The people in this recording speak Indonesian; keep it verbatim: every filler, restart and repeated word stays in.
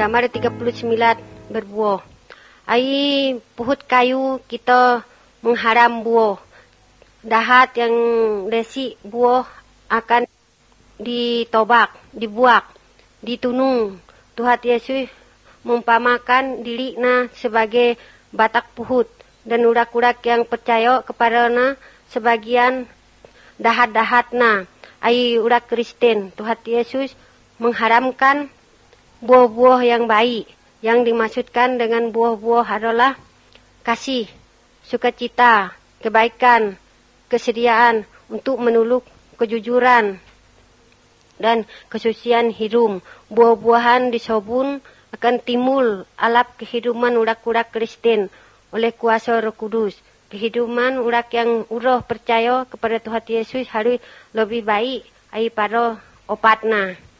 gambar tiga puluh sembilan berbuah. Ai puhut kayu kita mengharam buah. Dahat yang desi buah akan ditobak, dibuak, ditunung. Tuhan Yesus mumpamakan diri na sebagai batak puhut dan urak-urak yang percaya kepada na sebagian dahat-dahat na. Ai urak Kristen. Tuhan Yesus mengharamkan buah-buah yang baik. Yang dimaksudkan dengan buah-buah adalah kasih, sukacita, kebaikan, kesediaan untuk menolong kejujuran dan kesucian hidup. Buah-buahan disobun akan timbul alap kehidupan urak-urak Kristen oleh kuasa Roh Kudus. Kehidupan urak yang uroh percaya kepada Tuhan Yesus harus lebih baik daripada obatna.